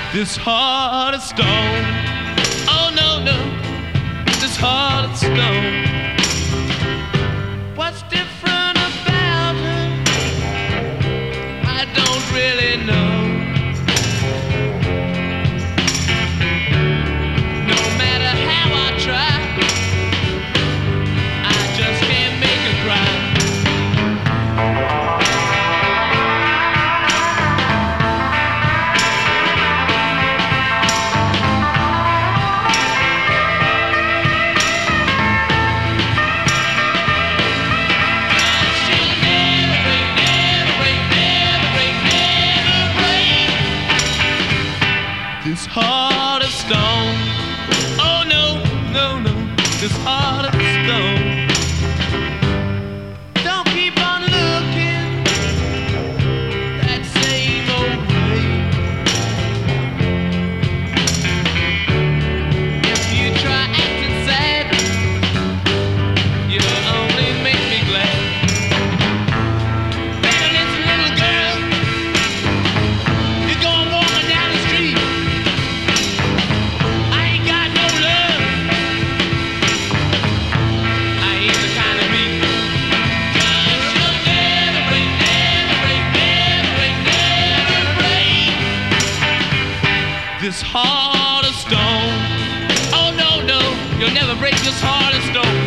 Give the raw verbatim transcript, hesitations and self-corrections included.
This heart of stone. Oh no, no, this heart of stone. What's different about her? I don't really know. No matter how I try, I just can't make her cry. This heart of stone. Oh no, no, no, this heart of stone. Don't keep on looking that same old way. If you try acting sad, you'll only make me glad. Better listen, little girl, you're going walking down the street. This heart of stone. Oh no, no, you'll never break this heart of stone.